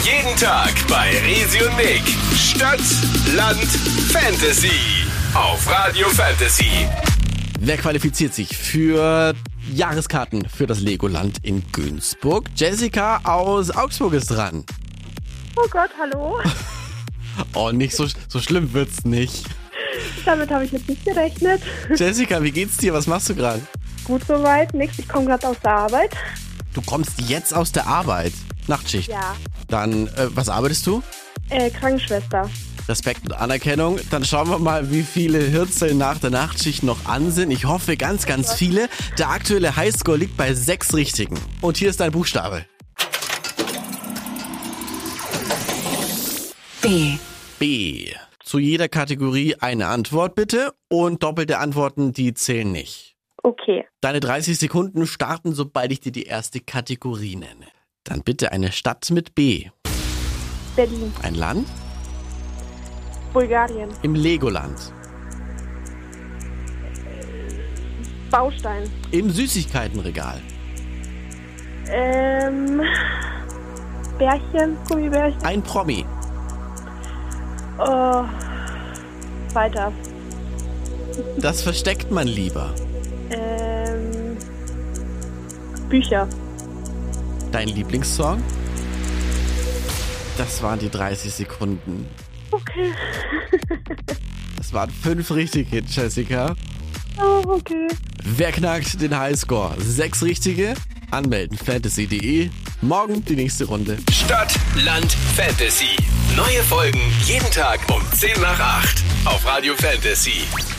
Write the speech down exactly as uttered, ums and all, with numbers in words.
Jeden Tag bei Resi und Nick. Stadt, Land, Fantasy. Auf Radio Fantasy. Wer qualifiziert sich für Jahreskarten für das Legoland in Günzburg? Jessica aus Augsburg ist dran. Oh Gott, hallo. Oh, nicht so, so schlimm wird's nicht. Damit habe ich jetzt nicht gerechnet. Jessica, wie geht's dir? Was machst du gerade? Gut soweit, nix. Ich komme gerade aus der Arbeit. Du kommst jetzt aus der Arbeit. Nachtschicht. Ja. Dann, äh, was arbeitest du? Äh, Krankenschwester. Respekt und Anerkennung. Dann schauen wir mal, wie viele Hirzel nach der Nachtschicht noch an sind. Ich hoffe ganz, ganz viele. Der aktuelle Highscore liegt bei sechs Richtigen. Und hier ist dein Buchstabe. B. B. Zu jeder Kategorie eine Antwort bitte und doppelte Antworten, die zählen nicht. Okay. Deine dreißig Sekunden starten, sobald ich dir die erste Kategorie nenne. Dann bitte eine Stadt mit B. Berlin. Ein Land? Bulgarien. Im Legoland. Baustein. Im Süßigkeitenregal. Ähm. Bärchen. Gummibärchen. Ein Promi. Oh. Weiter. Das versteckt man lieber. Ähm. Bücher. Dein Lieblingssong? Das waren die dreißig Sekunden. Okay. Das waren fünf richtige, Jessica. Oh, okay. Wer knackt den Highscore? Sechs richtige? Anmelden fantasy punkt de. Morgen die nächste Runde. Stadt, Land, Fantasy. Neue Folgen jeden Tag um zehn nach acht auf Radio Fantasy.